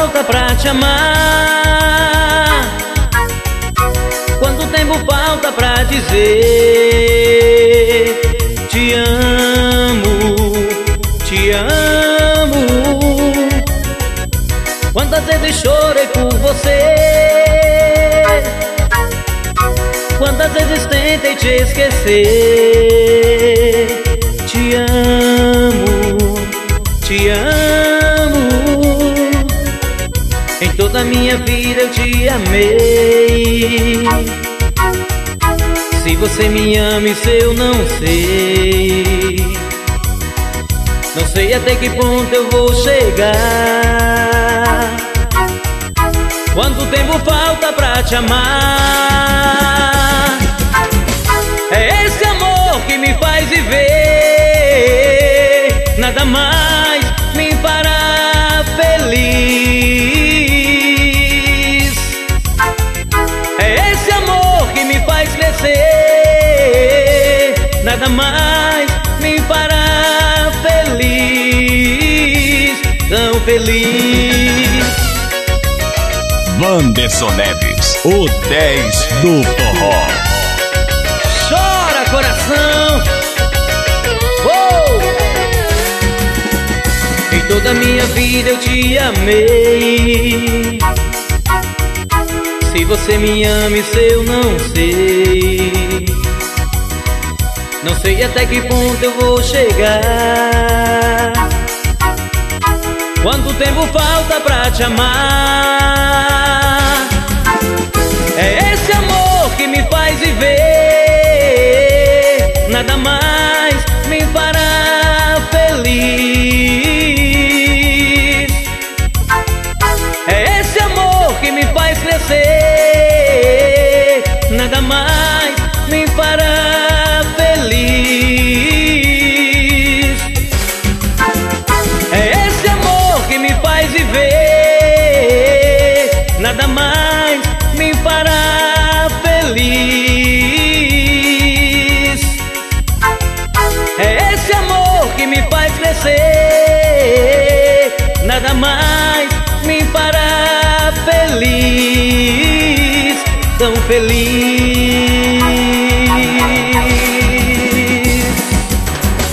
falta pra te amar? Quanto tempo falta pra dizer te amo, te amo? Quantas vezes chorei por você, quantas vezes tentei te esquecer. Te amo, te amo. Em toda a minha vida eu te amei. Se você me ama, isso eu não sei. Não sei até que ponto eu vou chegar. Quanto tempo falta pra te amar? É esse amor que me faz viver, nada mais me fará feliz. É esse amor que me faz crescer, nada mais me fará feliz, tão feliz. Wanderson Neves, o 10 do forró. Chora, coração! Oh! Em toda a minha vida eu te amei. Se você me ama, isso eu não sei. Não sei até que ponto eu vou chegar. Quanto tempo falta pra te amar? É esse amor que me faz viver, nada mais me fará feliz. É esse amor que me faz crescer, nada mais me fará feliz. É esse amor que me faz viver, nada mais me fará feliz. É esse amor que me faz crescer, nada mais me fará feliz, tão feliz.